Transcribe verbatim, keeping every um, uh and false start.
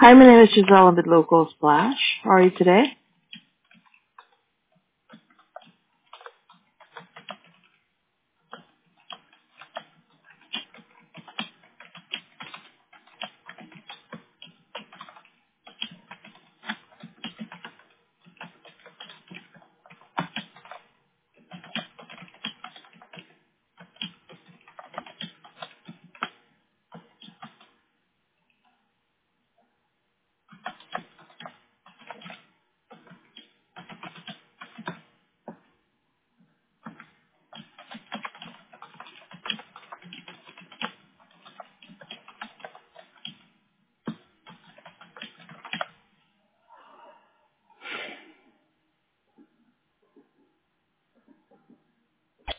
Hi, my name is Giselle with Local Splash. How are you today?